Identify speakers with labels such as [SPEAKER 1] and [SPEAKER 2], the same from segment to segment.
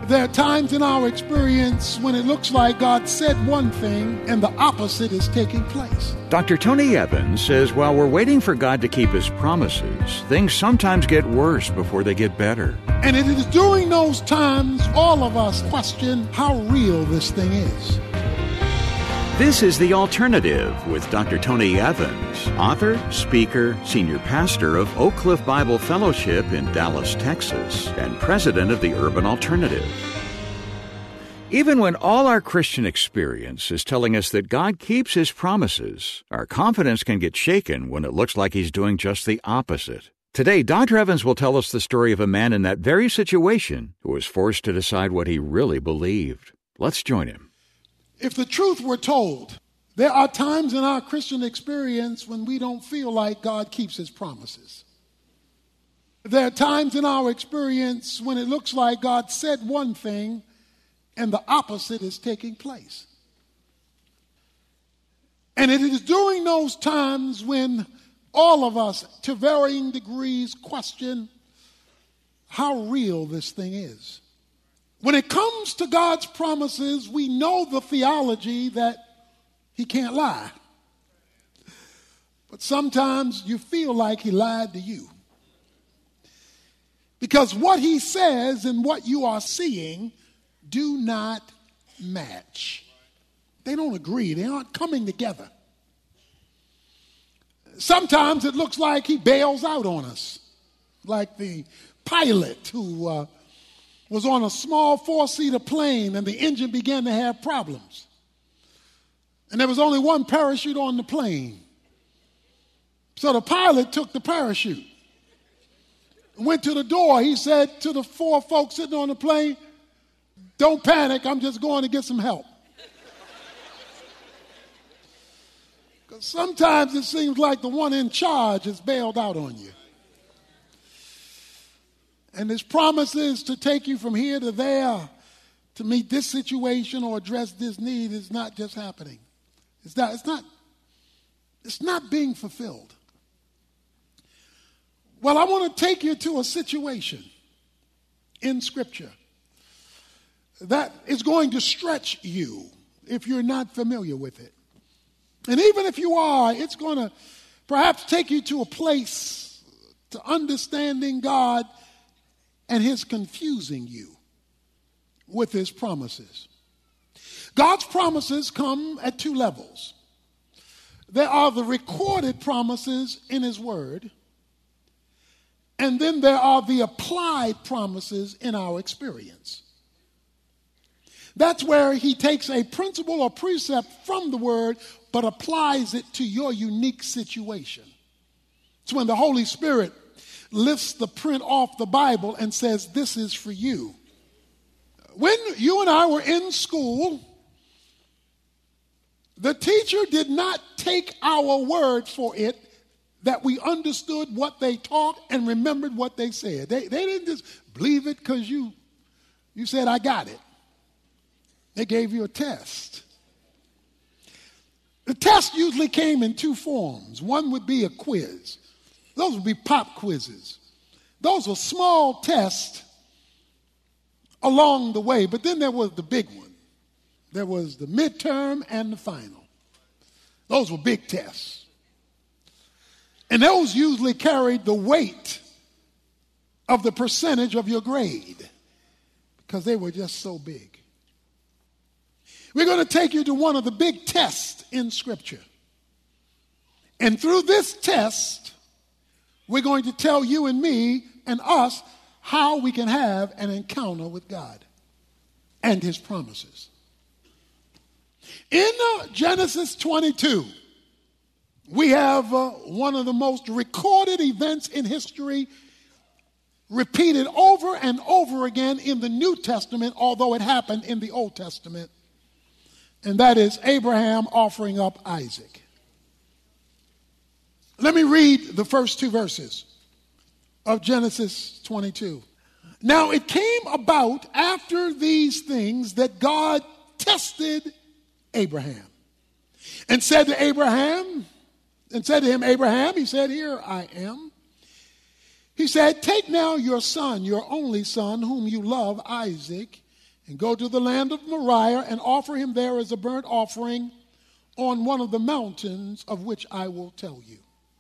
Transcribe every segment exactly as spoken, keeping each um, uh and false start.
[SPEAKER 1] There are times in our experience when it looks like God said one thing and the opposite is taking place.
[SPEAKER 2] Doctor Tony Evans says while we're waiting for God to keep His promises, things sometimes get worse before they get better.
[SPEAKER 1] And it is during those times all of us question how real this thing is.
[SPEAKER 2] This is The Alternative with Doctor Tony Evans, author, speaker, senior pastor of Oak Cliff Bible Fellowship in Dallas, Texas, and president of the Urban Alternative. Even when all our Christian experience is telling us that God keeps His promises, our confidence can get shaken when it looks like He's doing just the opposite. Today, Doctor Evans will tell us the story of a man in that very situation who was forced to decide what he really believed. Let's join him.
[SPEAKER 1] If the truth were told, there are times in our Christian experience when we don't feel like God keeps His promises. There are times in our experience when it looks like God said one thing and the opposite is taking place. And it is during those times when all of us, to varying degrees, question how real this thing is. When it comes to God's promises, we know the theology that He can't lie. But sometimes you feel like He lied to you. Because what He says and what you are seeing do not match. They don't agree. They aren't coming together. Sometimes it looks like He bails out on us, like the pilot who uh, was on a small four-seater plane and the engine began to have problems. And there was only one parachute on the plane. So the pilot took the parachute, went to the door. He said to the four folks sitting on the plane, "Don't panic, I'm just going to get some help." Because sometimes it seems like the one in charge has bailed out on you. And His promises to take you from here to there to meet this situation or address this need is not just happening. It's not, it's not, it's not being fulfilled. Well, I want to take you to a situation in Scripture that is going to stretch you if you're not familiar with it. And even if you are, it's going to perhaps take you to a place to understanding God and His confusing you with His promises. God's promises come at two levels. There are the recorded promises in His Word, and then there are the applied promises in our experience. That's where He takes a principle or precept from the Word, but applies it to your unique situation. It's when the Holy Spirit lifts the print off the Bible and says, "This is for you." When you and I were in school, the teacher did not take our word for it that we understood what they taught and remembered what they said. They, they didn't just believe it because you, you said, "I got it." They gave you a test. The test usually came in two forms. One would be a quiz. Those would be pop quizzes. Those were small tests along the way, but then there was the big one. There was the midterm and the final. Those were big tests. And those usually carried the weight of the percentage of your grade because they were just so big. We're going to take you to one of the big tests in Scripture. And through this test, we're going to tell you and me and us how we can have an encounter with God and His promises. In uh, Genesis twenty-two, we have uh, one of the most recorded events in history, repeated over and over again in the New Testament, although it happened in the Old Testament. And that is Abraham offering up Isaac. Let me read the first two verses of Genesis twenty-two. Now it came about after these things that God tested Abraham and said to Abraham, and said to him, "Abraham," he said, "Here I am." He said, "Take now your son, your only son, whom you love, Isaac, and go to the land of Moriah and offer him there as a burnt offering on one of the mountains of which I will tell you.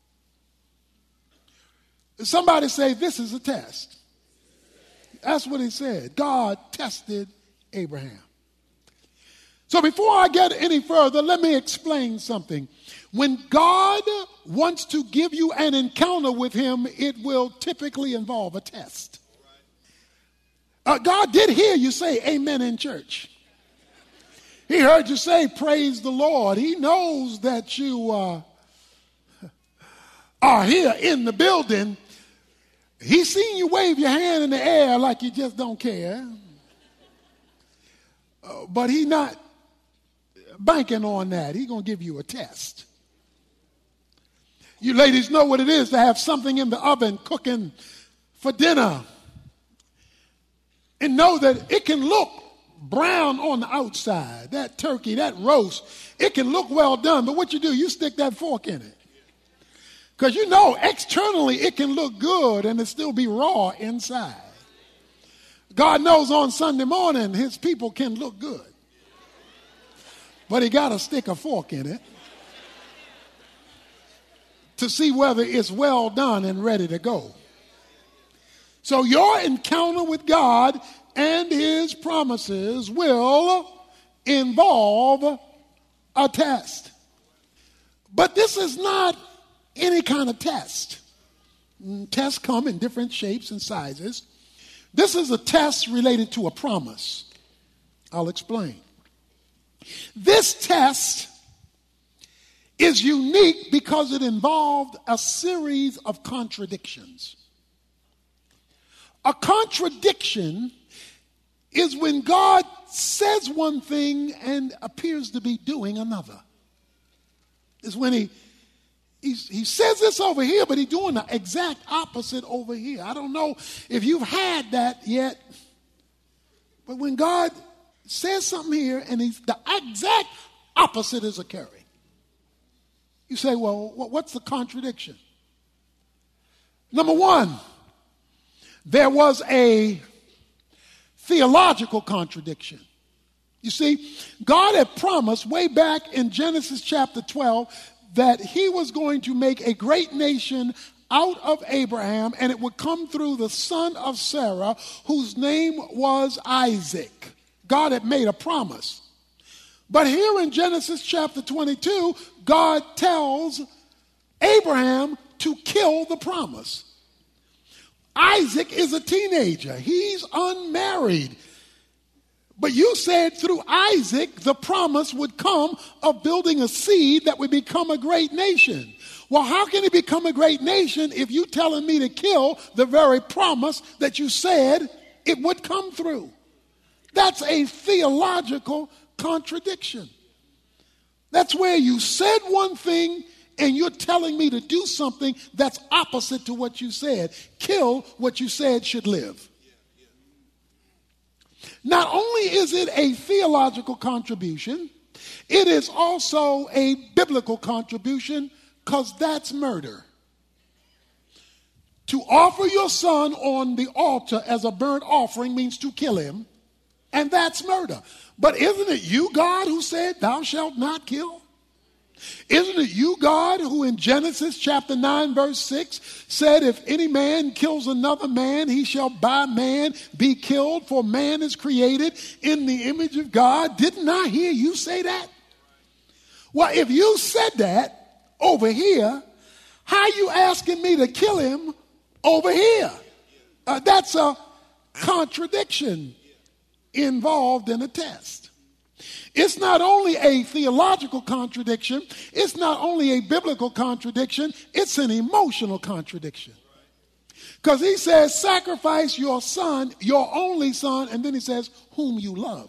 [SPEAKER 1] Somebody say, this is a test. That's what he said. God tested Abraham. So before I get any further, let me explain something. When God wants to give you an encounter with him, it will typically involve a test. Uh, God did hear you say amen in church. He heard you say praise the Lord. He knows that you uh, are here in the building. He's seen you wave your hand in the air like you just don't care. Uh, but he's not banking on that. He's going to give you a test. You ladies know what it is to have something in the oven cooking for dinner and know that it can look brown on the outside. That turkey, that roast, it can look well done, but what you do, you stick that fork in it. Because you know externally it can look good and it still be raw inside. God knows on Sunday morning his people can look good. But he got to stick a fork in it to see whether it's well done and ready to go. So your encounter with God and his promises will involve a test. But this is not any kind of test. Tests come in different shapes and sizes. This is a test related to a promise. I'll explain. This test is unique because it involved a series of contradictions. A contradiction is when God says one thing and appears to be doing another. It's when he He's, he says this over here, but he's doing the exact opposite over here. I don't know if you've had that yet, but when God says something here and he's, the exact opposite is occurring, you say, well, what's the contradiction? Number one, there was a theological contradiction. You see, God had promised way back in Genesis chapter twelve that he was going to make a great nation out of Abraham, and it would come through the son of Sarah, whose name was Isaac. God had made a promise. But here in Genesis chapter twenty-two, God tells Abraham to kill the promise. Isaac is a teenager. He's unmarried. But you said through Isaac, the promise would come of building a seed that would become a great nation. Well, how can it become a great nation if you're telling me to kill the very promise that you said it would come through? That's a theological contradiction. That's where you said one thing and you're telling me to do something that's opposite to what you said. Kill what you said should live. Not only is it a theological contribution, it is also a biblical contribution because that's murder. To offer your son on the altar as a burnt offering means to kill him, and that's murder. But isn't it you, God, who said, thou shalt not kill? Isn't it you, God, who in Genesis chapter nine, verse six said, if any man kills another man, he shall by man be killed, for man is created in the image of God? Didn't I hear you say that? Well, if you said that over here, how are you asking me to kill him over here? Uh, that's a contradiction involved in a test. It's not only a theological contradiction, it's not only a biblical contradiction, it's an emotional contradiction. Because he says, sacrifice your son, your only son, and then he says, whom you love.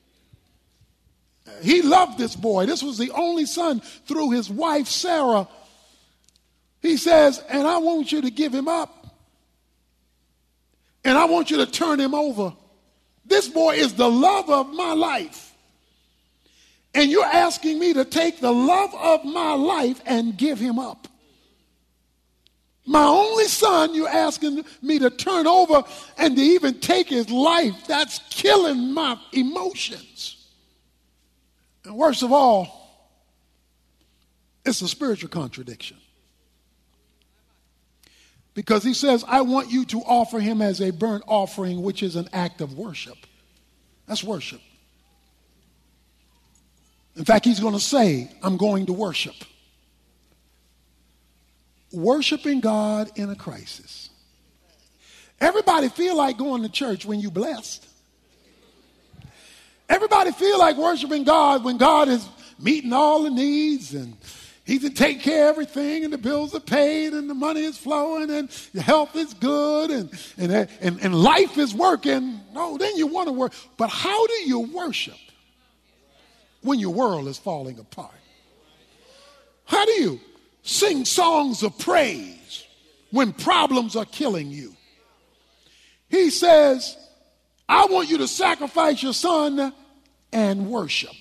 [SPEAKER 1] He loved this boy. This was the only son through his wife, Sarah. He says, and I want you to give him up. And I want you to turn him over. This boy is the love of my life. And you're asking me to take the love of my life and give him up. My only son, you're asking me to turn over and to even take his life. That's killing my emotions. And worst of all, it's a spiritual contradiction. Because he says, I want you to offer him as a burnt offering, which is an act of worship. That's worship. In fact, he's going to say, I'm going to worship. Worshiping God in a crisis. Everybody feel like going to church when you're blessed. Everybody feel like worshiping God when God is meeting all the needs and he can take care of everything and the bills are paid and the money is flowing and your health is good and, and, and, and life is working. No, then you want to work. But how do you worship when your world is falling apart? How do you sing songs of praise when problems are killing you? He says, I want you to sacrifice your son and worship.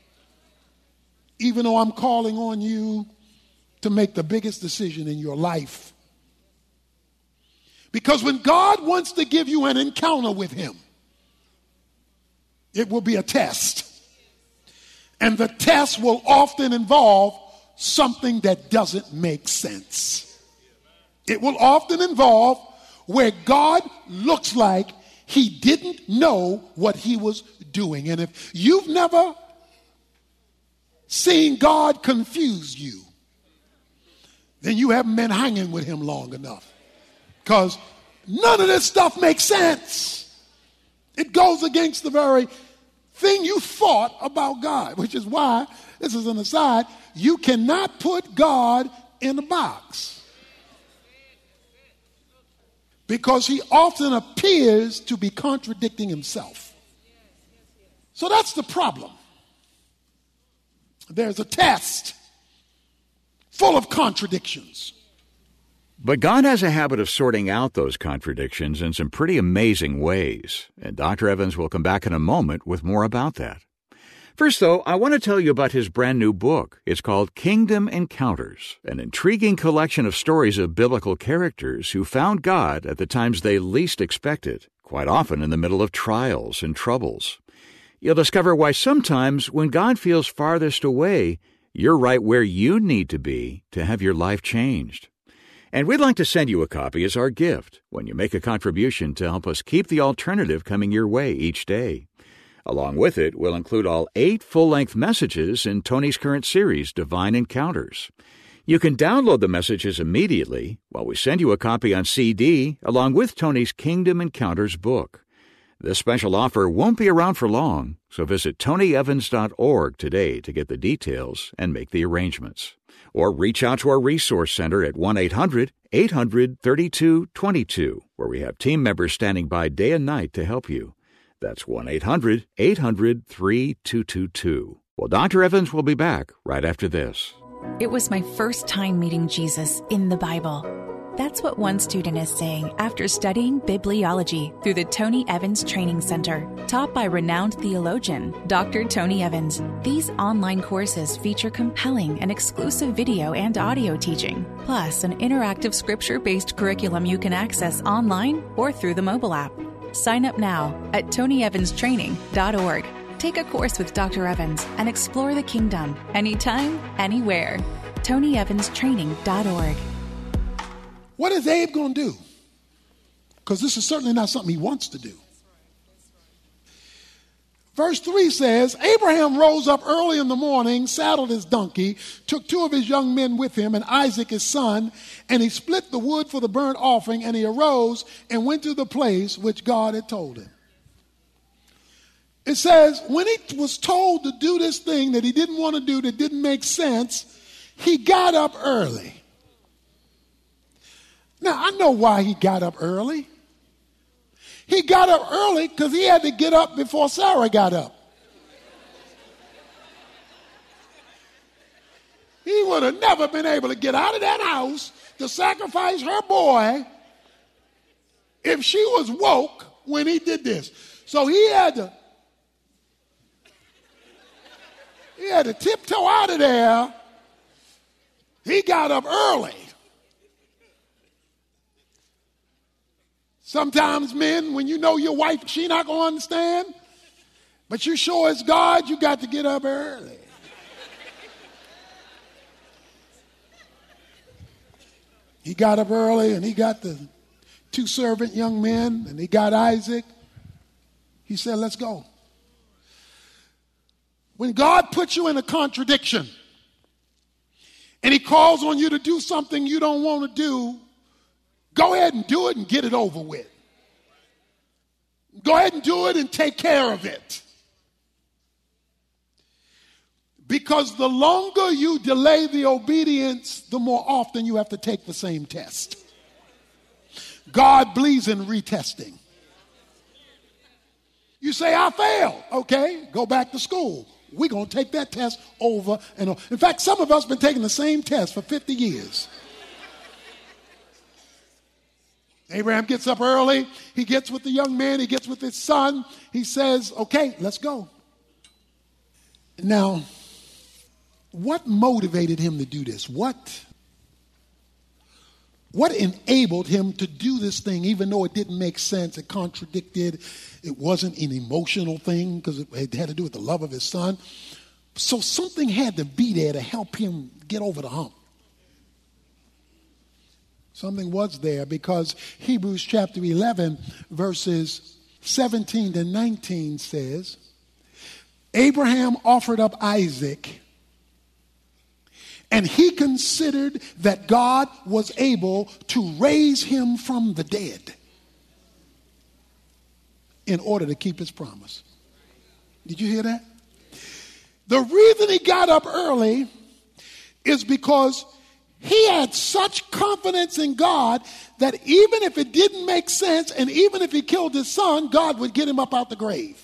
[SPEAKER 1] Even though I'm calling on you to make the biggest decision in your life. Because when God wants to give you an encounter with him, it will be a test. And the test will often involve something that doesn't make sense. It will often involve where God looks like he didn't know what he was doing. And if you've never seen God confuse you, then you haven't been hanging with him long enough. Because none of this stuff makes sense. It goes against the very thing you thought about God, which is why, this is an aside, you cannot put God in a box. Because he often appears to be contradicting himself. So that's the problem. There's a test full of contradictions.
[SPEAKER 2] But God has a habit of sorting out those contradictions in some pretty amazing ways. And Doctor Evans will come back in a moment with more about that. First, though, I want to tell you about his brand new book. It's called Kingdom Encounters, an intriguing collection of stories of biblical characters who found God at the times they least expected, quite often in the middle of trials and troubles. You'll discover why sometimes when God feels farthest away, you're right where you need to be to have your life changed. And we'd like to send you a copy as our gift when you make a contribution to help us keep the alternative coming your way each day. Along with it, we'll include all eight full-length messages in Tony's current series, Divine Encounters. You can download the messages immediately while we send you a copy on C D along with Tony's Kingdom Encounters book. This special offer won't be around for long, so visit tony evans dot org today to get the details and make the arrangements. Or reach out to our resource center at one eight hundred eight hundred thirty-two twenty-two, where we have team members standing by day and night to help you. That's one eight hundred eight hundred thirty-two twenty-two. Well, Doctor Evans will be back right after this.
[SPEAKER 3] It was my first time meeting Jesus in the Bible. That's what one student is saying after studying bibliology through the Tony Evans Training Center, taught by renowned theologian Doctor Tony Evans. These online courses feature compelling and exclusive video and audio teaching, plus an interactive scripture-based curriculum you can access online or through the mobile app. Sign up now at tony evans training dot org. Take a course with Doctor Evans and explore the kingdom anytime, anywhere. tony evans training dot org.
[SPEAKER 1] What is Abe going to do? Because this is certainly not something he wants to do. Verse three says, Abraham rose up early in the morning, saddled his donkey, took two of his young men with him and Isaac his son, and he split the wood for the burnt offering, and he arose and went to the place which God had told him. It says, when he was told to do this thing that he didn't want to do, that didn't make sense, he got up early. Now, I know why he got up early. He got up early because he had to get up before Sarah got up. He would have never been able to get out of that house to sacrifice her boy if she was woke when he did this. So he had to, he had to tiptoe out of there. He got up early. Sometimes men, when you know your wife, she not going to understand, but you sure it's God, you got to get up early. He got up early and he got the two servant young men and he got Isaac. He said, let's go. When God puts you in a contradiction and he calls on you to do something you don't want to do, go ahead and do it and get it over with. Go ahead and do it and take care of it. Because the longer you delay the obedience, the more often you have to take the same test. God believes in retesting. You say, I failed. Okay, go back to school. We're going to take that test over and over. In fact, some of us have been taking the same test for fifty years. Abraham gets up early. He gets with the young man. He gets with his son. He says, okay, let's go. Now, what motivated him to do this? What, what enabled him to do this thing, even though it didn't make sense? It contradicted. It wasn't an emotional thing because it had to do with the love of his son. So something had to be there to help him get over the hump. Something was there because Hebrews chapter eleven, verses seventeen to nineteen says, Abraham offered up Isaac, and he considered that God was able to raise him from the dead in order to keep his promise. Did you hear that? The reason he got up early is because he had such confidence in God that even if it didn't make sense and even if he killed his son, God would get him up out the grave.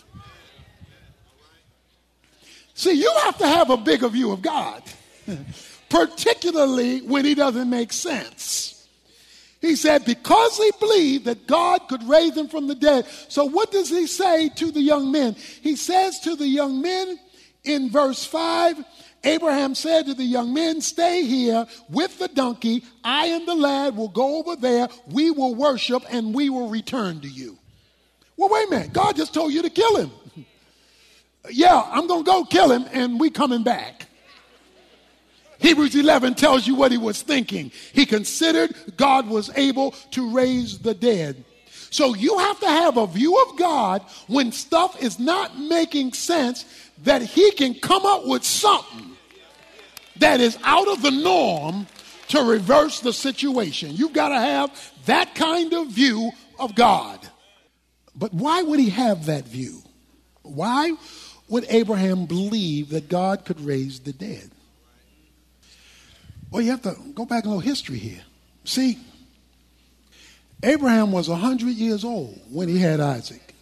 [SPEAKER 1] See, you have to have a bigger view of God, particularly when he doesn't make sense. He said because he believed that God could raise him from the dead. So what does he say to the young men? He says to the young men in verse five, Abraham said to the young men, stay here with the donkey. I and the lad will go over there. We will worship and we will return to you. Well, wait a minute. God just told you to kill him. Yeah, I'm going to go kill him and we coming back. Hebrews eleven tells you what he was thinking. He considered God was able to raise the dead. So you have to have a view of God when stuff is not making sense, that he can come up with something that is out of the norm to reverse the situation. You've got to have that kind of view of God. But why would he have that view? Why would Abraham believe that God could raise the dead? Well, you have to go back a little history here. See, Abraham was one hundred years old when he had Isaac.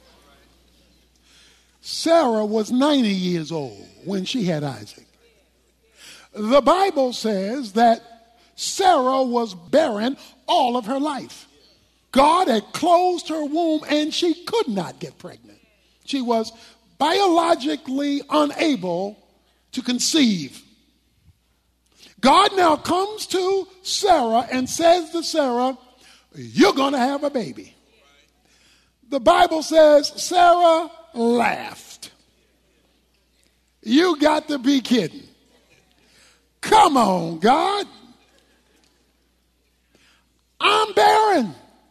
[SPEAKER 1] Sarah was ninety years old when she had Isaac. The Bible says that Sarah was barren all of her life. God had closed her womb and she could not get pregnant. She was biologically unable to conceive. God now comes to Sarah and says to Sarah, you're going to have a baby. The Bible says Sarah laughed. You got to be kidding. Come on, God. I'm barren.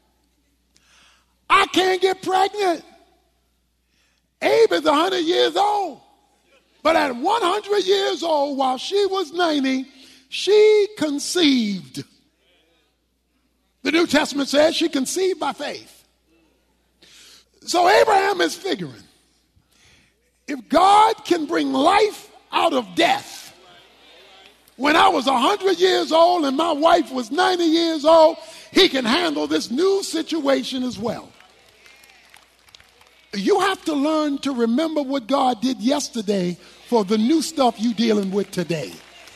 [SPEAKER 1] I can't get pregnant. Abe is one hundred years old. But at one hundred years old, while she was ninety, she conceived. The New Testament says she conceived by faith. So Abraham is figuring, if God can bring life out of death, when I was one hundred years old and my wife was ninety years old, he can handle this new situation as well. You have to learn to remember what God did yesterday for the new stuff you're dealing with today.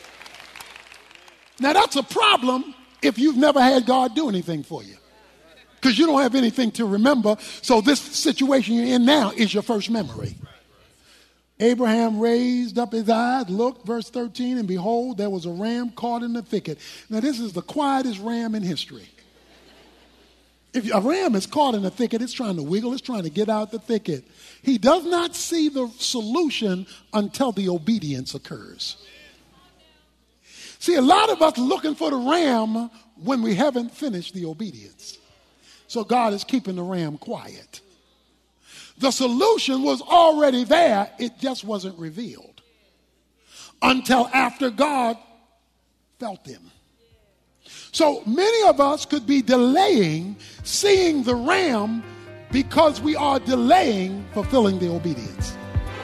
[SPEAKER 1] Now, that's a problem if you've never had God do anything for you, because you don't have anything to remember. So this situation you're in now is your first memory. Abraham raised up his eyes, looked, verse thirteen, and behold, there was a ram caught in the thicket. Now, this is the quietest ram in history. If a ram is caught in a thicket, it's trying to wiggle, it's trying to get out the thicket. He does not see the solution until the obedience occurs. See, a lot of us are looking for the ram when we haven't finished the obedience. So God is keeping the ram quiet. The solution was already there, it just wasn't revealed until after God felt him. So many of us could be delaying seeing the ram because we are delaying fulfilling the obedience.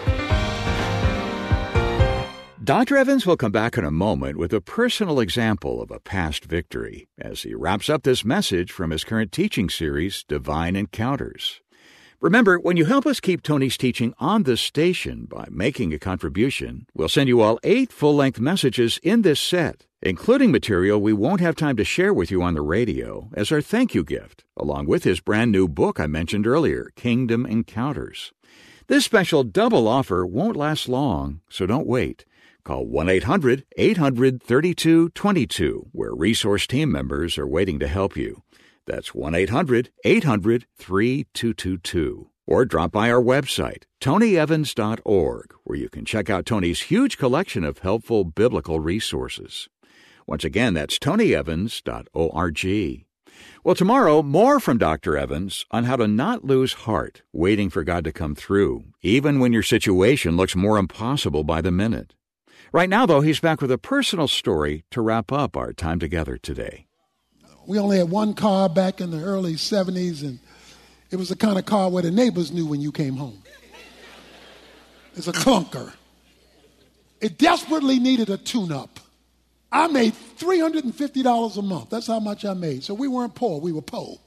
[SPEAKER 2] Doctor Evans will come back in a moment with a personal example of a past victory as he wraps up this message from his current teaching series, Divine Encounters. Remember, when you help us keep Tony's teaching on this station by making a contribution, we'll send you all eight full-length messages in this set, including material we won't have time to share with you on the radio as our thank you gift, along with his brand new book I mentioned earlier, Kingdom Encounters. This special double offer won't last long, so don't wait. Call one eight hundred eight hundred thirty-two twenty-two, where resource team members are waiting to help you. That's one eight hundred eight hundred thirty-two twenty-two. Or drop by our website, tony evans dot org, where you can check out Tony's huge collection of helpful biblical resources. Once again, that's tony evans dot org. Well, tomorrow, more from Doctor Evans on how to not lose heart waiting for God to come through, even when your situation looks more impossible by the minute. Right now, though, he's back with a personal story to wrap up our time together today.
[SPEAKER 1] We only had one car back in the early seventies, and it was the kind of car where the neighbors knew when you came home. It's a clunker. It desperately needed a tune-up. I made three hundred fifty dollars a month. That's how much I made. So we weren't poor, we were po.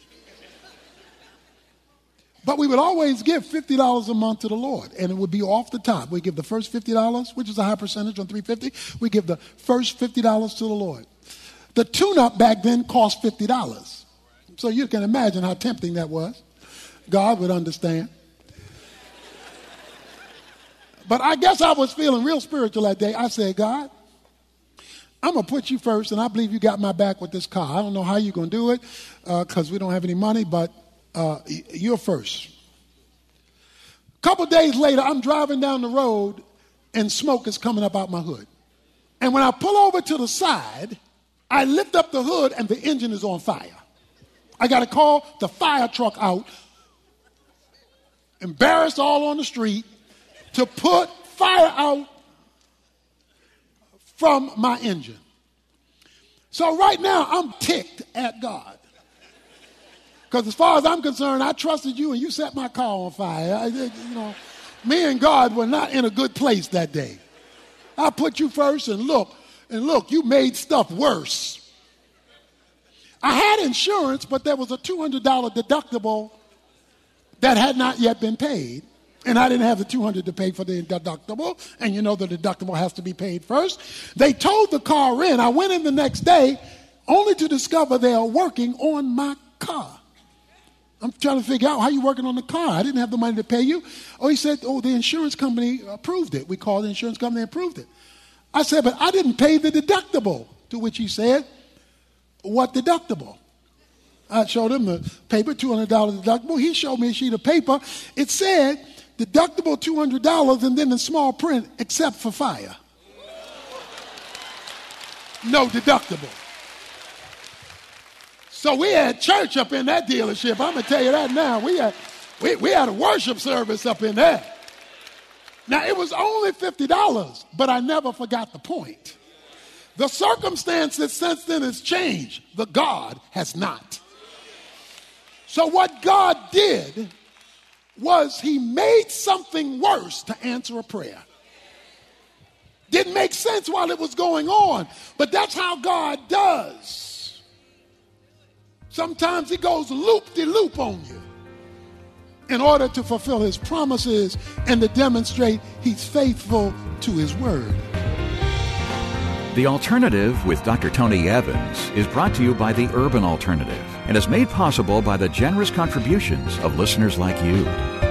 [SPEAKER 1] But we would always give fifty dollars a month to the Lord, and it would be off the top. We give the first fifty dollars, which is a high percentage on three hundred fifty dollars. We give the first fifty dollars to the Lord. The tune-up back then cost fifty dollars. So you can imagine how tempting that was. God would understand. But I guess I was feeling real spiritual that day. I said, God, I'm going to put you first, and I believe you got my back with this car. I don't know how you're going to do it because uh, we don't have any money, but uh, you're first. A couple days later, I'm driving down the road, and smoke is coming up out my hood. And when I pull over to the side, I lift up the hood, and the engine is on fire. I got to call the fire truck out, embarrassed all on the street, to put fire out from my engine. So right now, I'm ticked at God. Because as far as I'm concerned, I trusted you and you set my car on fire. I, you know, me and God were not in a good place that day. I put you first, and look, and look, you made stuff worse. I had insurance, but there was a two hundred dollars deductible that had not yet been paid. And I didn't have the two hundred dollars to pay for the deductible. And you know the deductible has to be paid first. They towed the car in. I went in the next day only to discover they are working on my car. I'm trying to figure out how you working on the car. I didn't have the money to pay you. Oh, he said, oh, the insurance company approved it. We called the insurance company and approved it. I said, but I didn't pay the deductible. To which he said, what deductible? I showed him the paper, two hundred dollars deductible. He showed me a sheet of paper. It said, deductible two hundred dollars, and then in small print, except for fire. No deductible. So we had church up in that dealership. I'm going to tell you that now. We had, we, we had a worship service up in there. Now, it was only fifty dollars, but I never forgot the point. The circumstances since then has changed. The God has not. So what God did was he made something worse to answer a prayer. Didn't make sense while it was going on, but that's how God does. Sometimes he goes loop-de-loop on you in order to fulfill his promises and to demonstrate he's faithful to his word.
[SPEAKER 2] The Alternative with Doctor Tony Evans is brought to you by the Urban Alternative and is made possible by the generous contributions of listeners like you.